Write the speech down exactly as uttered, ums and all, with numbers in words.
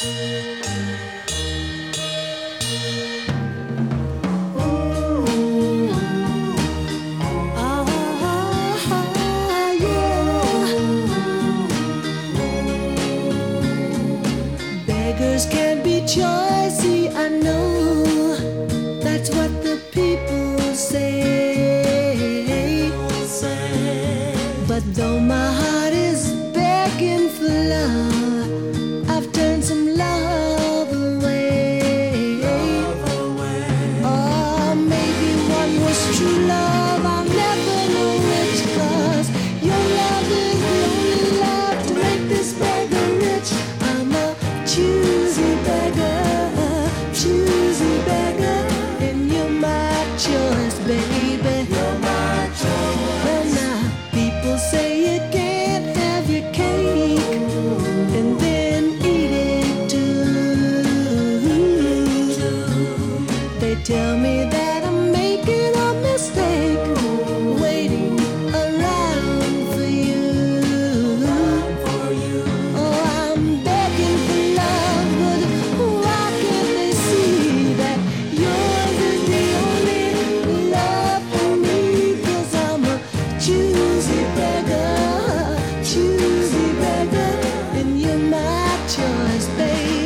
Beggars can't be choicy, I know. That's what the people say. But though my heart is begging for love, I've turned some love away. Oh, maybe one was true love, I'll never know which, 'cause your love is the only love to make this beggar rich. I'm a choosy beggar, choosy beggar, and you're my choice, baby. You're my choice. Well, now people say you can't have your cake and then eat it too. They tell me that I'm making a mistake, waiting around for you. Oh, I'm begging for love, but why can't they see that yours is the only love for me? 'Cause I'm a choosy beggar, choosy beggar, and you're my choice, baby.